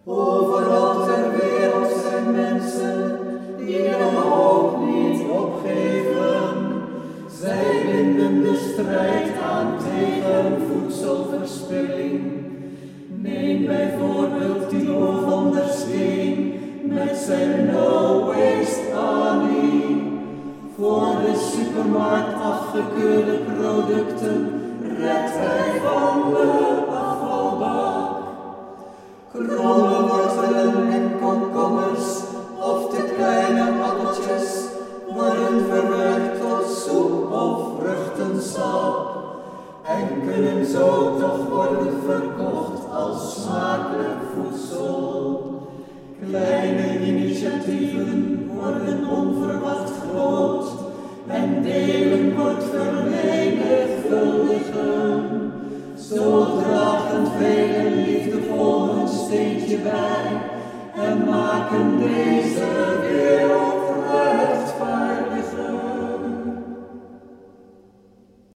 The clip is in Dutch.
Overal ter wereld zijn mensen die de hoop niet opgeven. Zij winnen de strijd aan tegen voedselverspilling. Neem bijvoorbeeld die boer van der Steen met zijn No Waste Army. Voor de supermarkt afgekeurde producten redt hij van de afvalbak. Kromme wortelen en komkommers of de kleine appeltjes worden verwerkt tot soep of vruchtensap en kunnen zo toch worden verkocht als smakelijk voedsel. Kleine initiatieven worden onverwacht groot en delen wordt vermenigvuldigen. Zo dragen velen liefdevol een steentje bij en maken deze